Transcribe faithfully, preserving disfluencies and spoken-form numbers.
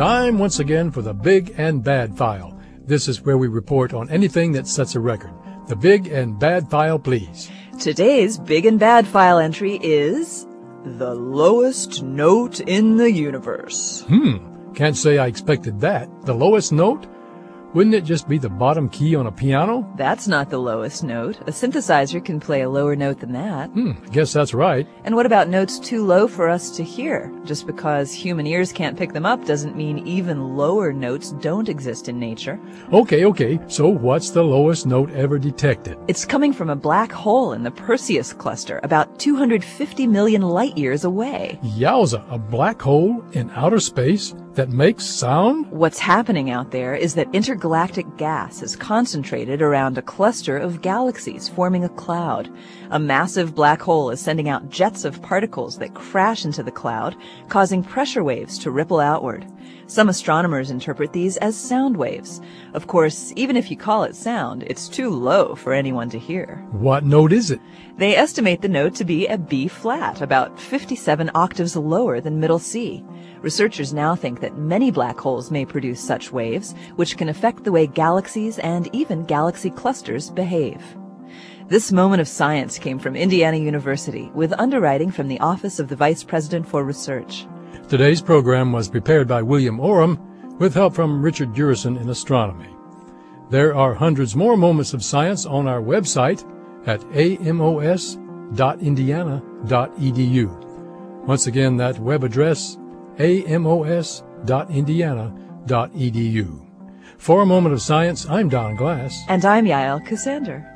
Time once again for the Big and Bad File. This is where we report on anything that sets a record. The Big and Bad File, please. Today's Big and Bad File entry is the lowest note in the universe. Hmm, can't say I expected that. The lowest note? Wouldn't it just be the bottom key on a piano? That's not the lowest note. A synthesizer can play a lower note than that. Hmm, I guess that's right. And what about notes too low for us to hear? Just because human ears can't pick them up doesn't mean even lower notes don't exist in nature. Okay, okay, so what's the lowest note ever detected? It's coming from a black hole in the Perseus cluster, about two hundred fifty million light years away. Yowza, a black hole in outer space that makes sound? What's happening out there is that intergalactic gas is concentrated around a cluster of galaxies, forming a cloud. A massive black hole is sending out jets of particles that crash into the cloud, causing pressure waves to ripple outward. Some astronomers interpret these as sound waves. Of course, even if you call it sound, it's too low for anyone to hear. What note is it? They estimate the note to be a B flat, about fifty-seven octaves lower than middle C. Researchers now think that many black holes may produce such waves, which can affect the way galaxies and even galaxy clusters behave. This moment of science came from Indiana University, with underwriting from the Office of the Vice President for Research. Today's program was prepared by William Oram, with help from Richard Jurison in astronomy. There are hundreds more moments of science on our website at a m o s dot indiana dot e d u. Once again, that web address, a m o s dot indiana dot e d u. For a Moment of Science, I'm Don Glass. And I'm Yael Cassander.